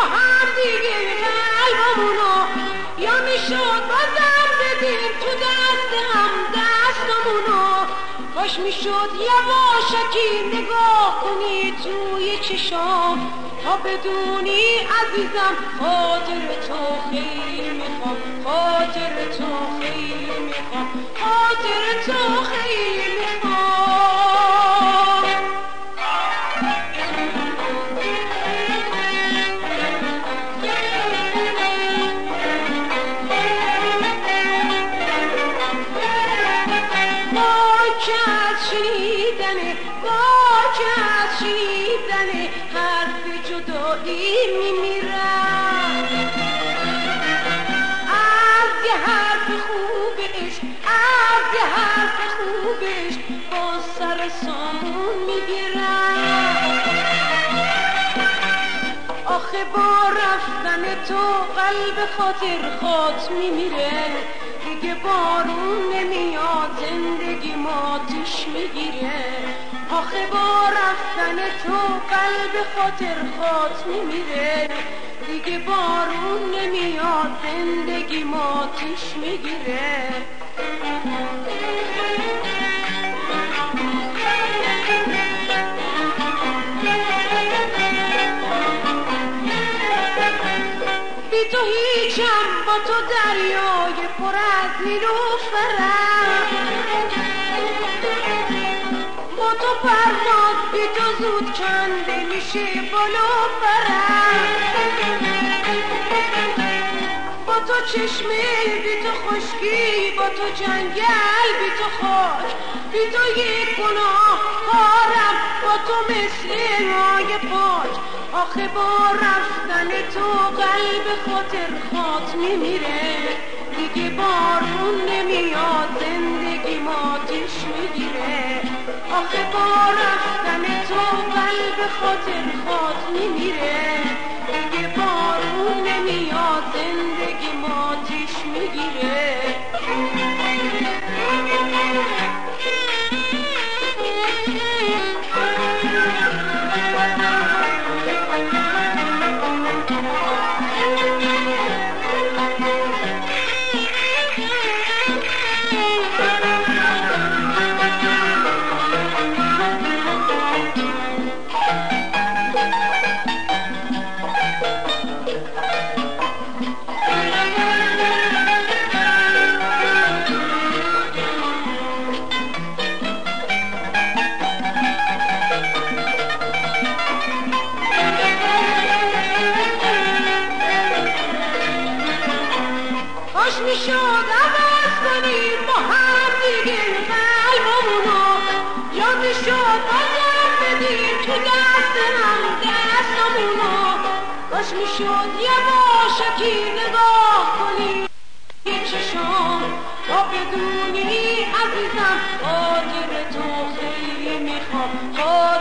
هم دیگه قلبمونو، یا میشد بازم بدیم تو دست هم دستمونو. کاش میشد یواشکی نگاه کنی توی چشام، تا بدونی عزیزم خاطر تو خیلی میخوام، خاطر تو خیلی میخوام، خاطر تو خیلی میخوام. شنیدن حرف جدایی میمیرم، از یه حرف خوبش، از یه حرف خوبش با سر سامون میگیرم. آخه با رفتن تو قلب خاطر خاط میمیره، دیگه بارون نمیاد زندگی ماتش میگیره. آخه با رفتن تو قلب خاطر خاط میمیره، دیگه بارون نمیاد زندگی ماتش میگیره. بی تو هیچم، با تو دریای پر از نیلوفرم، با تو پرواز بی تو زود کنده میشه بالا برم. با تو چشمه بی تو خشکی، با تو جنگل بی تو خاک، بی تو یک گناه کارم، با تو مثل رای پاک. آخه با رفتن تو قلب خاطر خاط میمیره، دیگه بارون نمیاد زندگی ماتش میگیره. آخه با رفتن تو قلب خاطر خاط میمیره، دیگه بارون نمیاد زندگی ماتش میگیره. کاش میشد عوض کنیم با هم دیگه قلبمونو، یا میشد بازم بدیم تو دست هم دستمونو. کاش میشد یواشکی نگاه کنی چشام، تا بدونی عزیزم خاطر تو خیلی میخوام.